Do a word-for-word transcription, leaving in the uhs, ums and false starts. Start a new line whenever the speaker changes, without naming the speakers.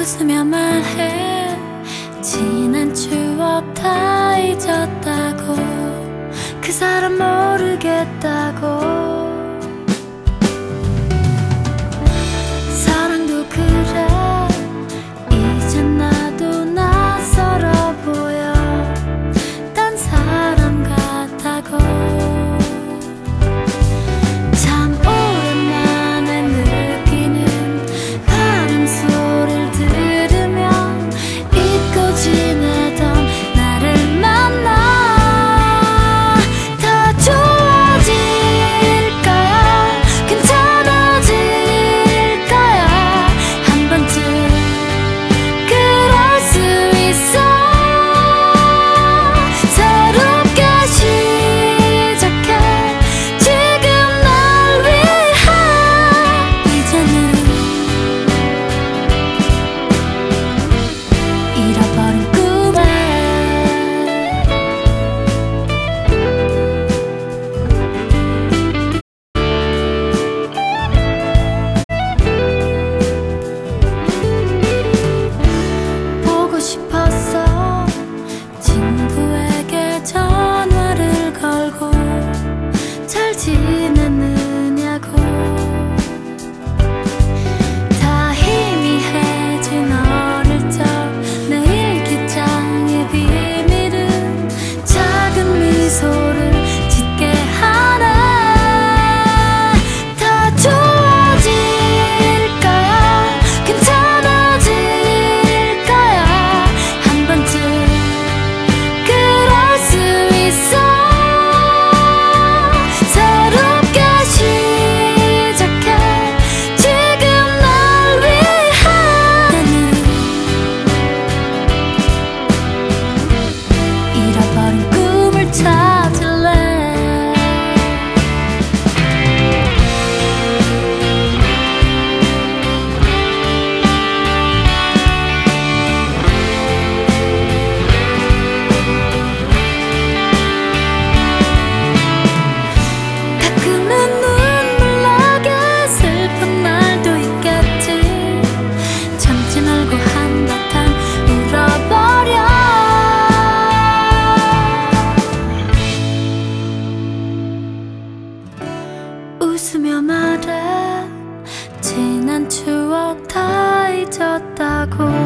웃으며 말해 지난 추억 다 잊었다고, 그 사람 모르겠다고. 사랑도 그래, 이젠 나도 낯설어 보여. 딴 사람 같다고. 참 오랜만에 느끼는 바람 소리를 들으면 잊고 지내던 나를 만나. 다 좋아질 거야, 괜찮아질 거야. 한 번쯤 그럴 수 있어. 새롭게 시작해 지금 날 위해. 이제는 잃어버린 꿈에 보고 싶었어. 친구에게 전화를 걸고 잘 지냈느냐고. 다 희미해진 어릴 적 내 일기장의 비밀은 작은 미소를 짓게 하네. 다 좋아질 거야, 괜찮아질 거야. 한 번쯤 그럴 수 있어. 새롭게 시작해 지금 날 위해. 나는 잃어버린 꿈을 찾을래. 가끔은 눈물 나게 슬픈 날도 있겠지. 참지 말고 한바탕 울어버려. 웃으며 말해 지난 추억 다 잊었다고.